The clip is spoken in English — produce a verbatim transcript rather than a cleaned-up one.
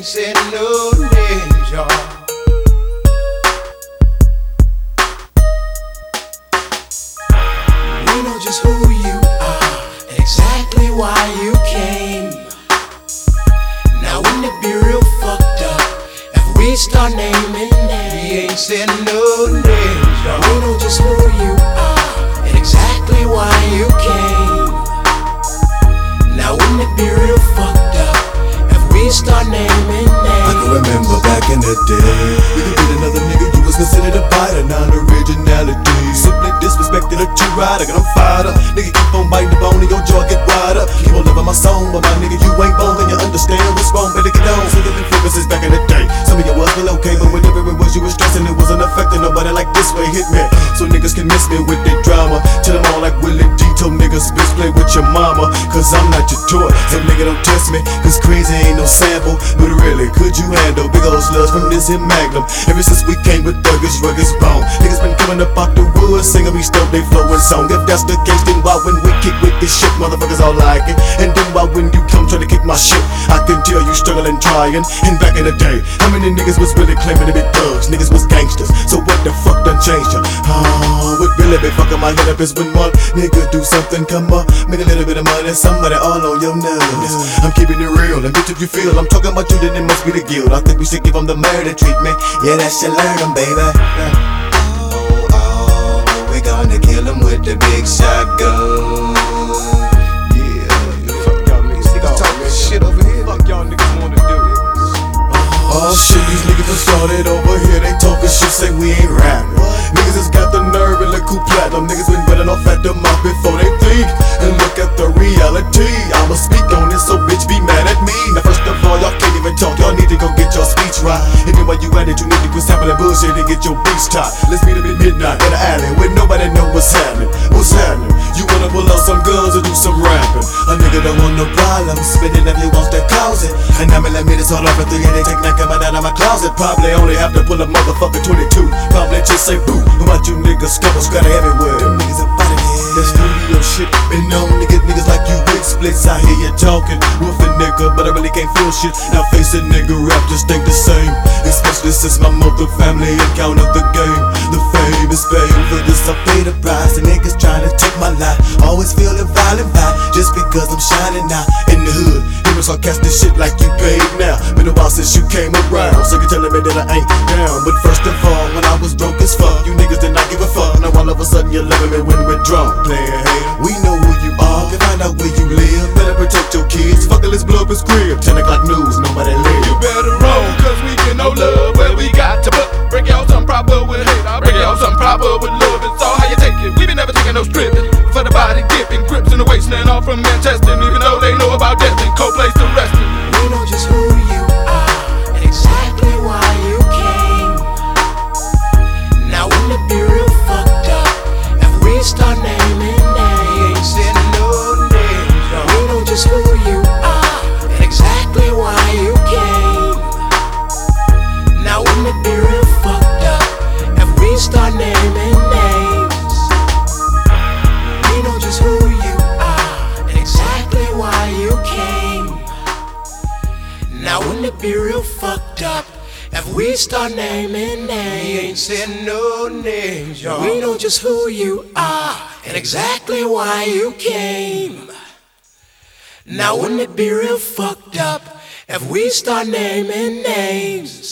ain't said no names, y'all. We know just who you are and exactly why you came. Now wouldn't it be real fucked up if we start naming names? We ain't said no names, y'all. We know just who you are and exactly why you came. Now wouldn't it be real fucked up if we start naming names? I can remember back in the day, you could get another nigga, you was considered a biter, non-originality. Simply disrespected a true rider, got 'em fired up. Nigga keep on biting the bone and your jaw get wide up. Keep on loving my song, but my nigga you ain't bone, then you understand what's wrong, better get on. So the differences back in the day, some of your was well okay, but whenever it was you was stressing, it wasn't affecting nobody like this way hit me. So niggas can miss me with their drama, tell them all like Willie D, told niggas bitch play with your mama, cause I'm not your toy. So nigga don't test me, cause crazy ain't no sample, but really, could you handle big old slugs from this here Magnum? Ever since we came with Thuggish, Rugged's Bone, niggas been coming up out the woods, singing we stole they flowing song. If that's the case, then why when we kick with this shit, motherfuckers all like it? And then why when you come try to kick my shit, I can tell you struggling, trying. And back in the day, how many niggas was really claiming to be thugs? Niggas was gangsters, so what the fuck done changed ya? Oh, what really been fucking my head up is when one nigga do something, come up, make a little bit of money, somebody all on your nerves. I'm keeping it real, and bitch if you feel I'm talking about you, then it must be the guilt. I think we should give them the murder treatment. Yeah, that should learn them, baby. Oh, oh, we gonna kill them with the big shotgun. Yeah, fuck y'all niggas, niggas talking shit over here. Fuck y'all niggas wanna do it. Oh shit, these niggas done started over here. They talking shit, say we ain't rapping. Niggas has got the nerve and look who platinum. Niggas been running off at the mouth before they think. And look at the reality. I'ma speak on it, so bitch be mad at me. Now first of all, y'all can't even talk. Y'all need to go get your speech right. And then while you at it, you need to quit sampling bullshit and get your beats tied. Let's meet up at midnight in the alley where nobody know what's happening. What's happening? You wanna pull out some guns or do some rapping? A nigga don't want no problems. Spitting if he wants to cause it. And I'ma let me this all off at three and they take that coming out of my closet. Probably only have to pull a motherfucking twenty-two. Probably just say boo. About you niggas, scuttle, scatter everywhere. Them niggas up out of here. That studio shit been known to get niggas like you with splits. I hear you talking, woofing nigga, but I really can't feel shit. Now face it, nigga, rap just ain't the same. Especially since my mother family account of the game. The fame is paying for this, I pay the price. And niggas trying to take my life. Always feeling violent vibe, just because I'm shining now in the hood. Hearing sarcastic shit like you paid now. Been a while since you came around, so you telling me that I ain't down. But first of all, when I was broke as fuck, you niggas did not give a fuck. Now all of a sudden you're loving me when we're drunk. Player hater, we know who you are, can find out where you live. Better protect your kids, fuck it, let's blow up his crib. Ten o'clock news, nobody live. You better roll, cause we get no love where we got to put. Break y'all something proper with hate, I'll break y'all something proper with love. It's all how you take it, we been never taking no stripping. For the body dipping, grips in the wasteland, all from Manchester. Even though they know about death and cold place to rest in. We know just who you are and exactly why you came. Now wouldn't it be real fucked up if we start naming names? We ain't said no names, y'all. We know just who you are and exactly why you came. Now wouldn't it be real fucked up if we start naming names? We know just who you are and exactly why you came. Now wouldn't it be real fucked up if we start naming names? We ain't said no names, y'all. We know just who you are and exactly why you came. Now wouldn't it be real fucked up if we start naming names?